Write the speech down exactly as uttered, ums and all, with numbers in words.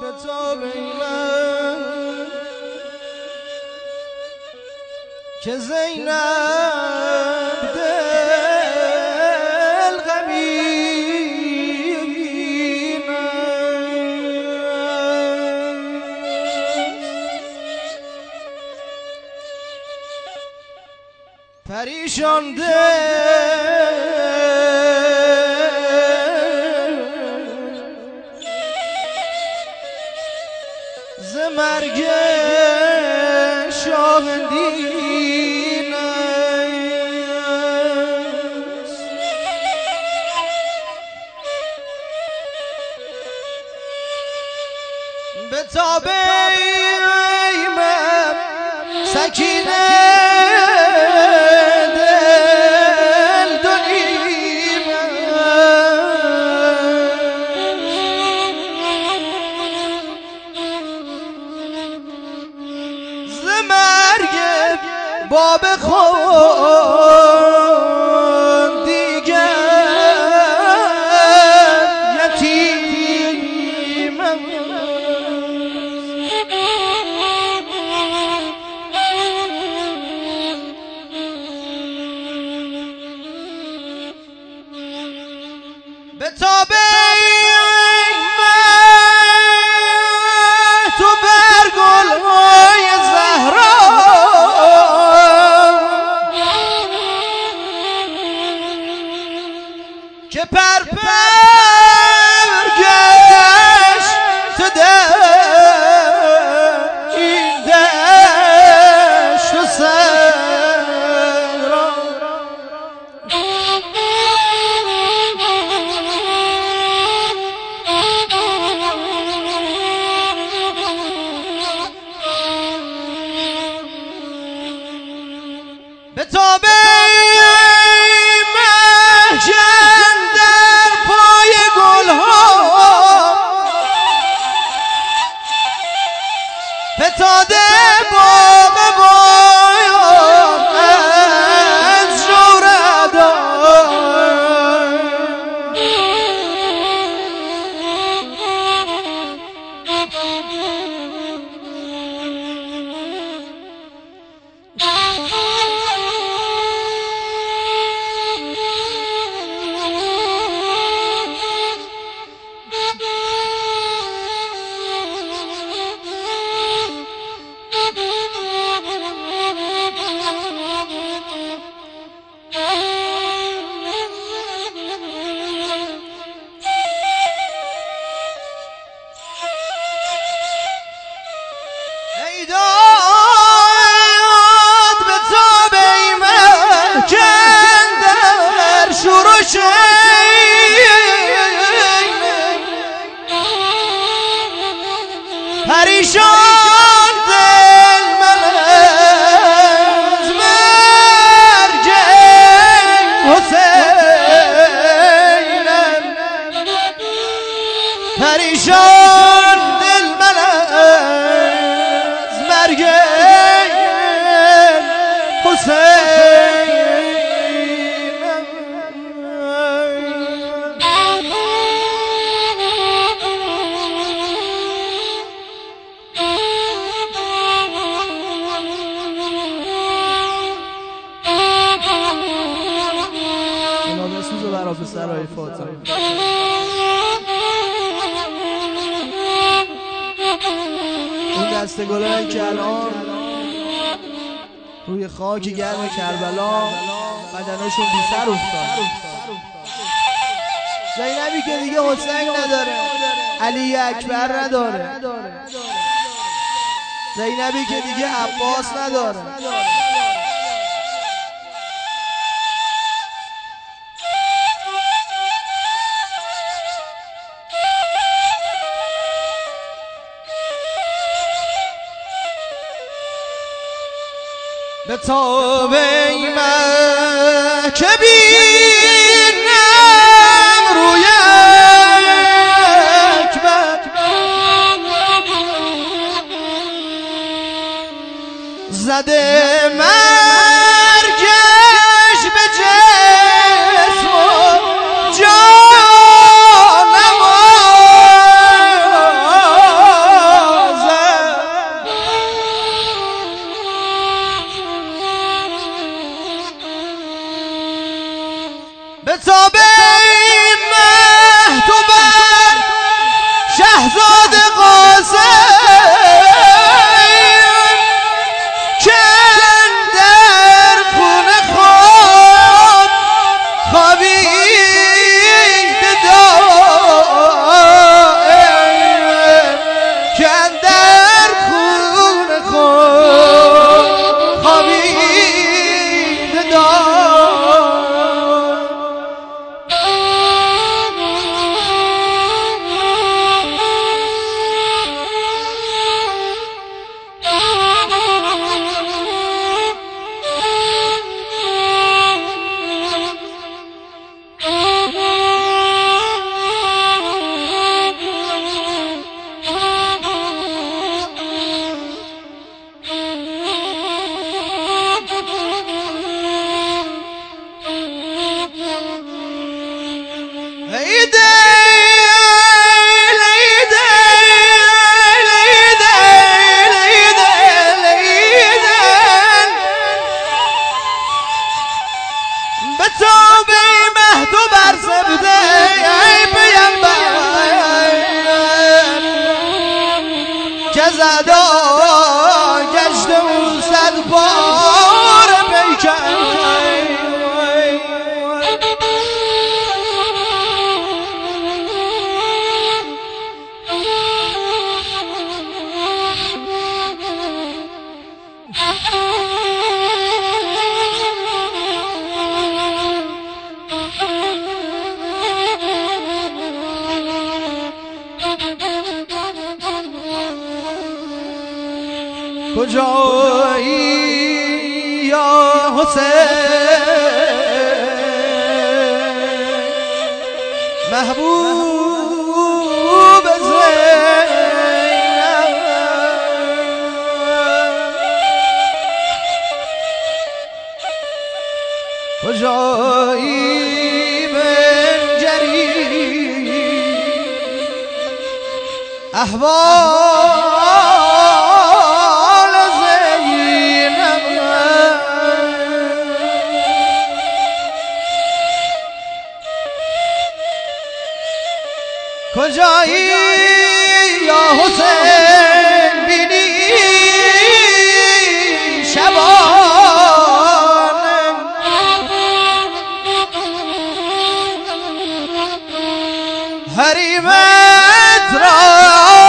که زینب دل غمین پریشان دل ز مرگ شاهدین است به تابه ایمم سکینه دل دونیم ز مرگ باب خود دیگر یتیم به تابه تو بر گلهای زهرا که پر پر گشت تو در این دشت و صحرا به تابه فتاده باغ بایان از جوردان پریشان دل من از مرگ حسینم پریشان دل من از مرگ حسینم برای سرای فاطمه اون دسته گلایی که الان روی خاک گرم کربلا بدنشون بی سر افتاد زینبی که دیگه حسین نداره علی اکبر نداره زینبی که دیگه عباس نداره به تابه من که بینم روی اکبر زده مرگش به جسم و جانم کجایی یا حسین محبوب زینب کجایی بنجری احوال زینب کجایی یا حسین بینی شبان حریمت را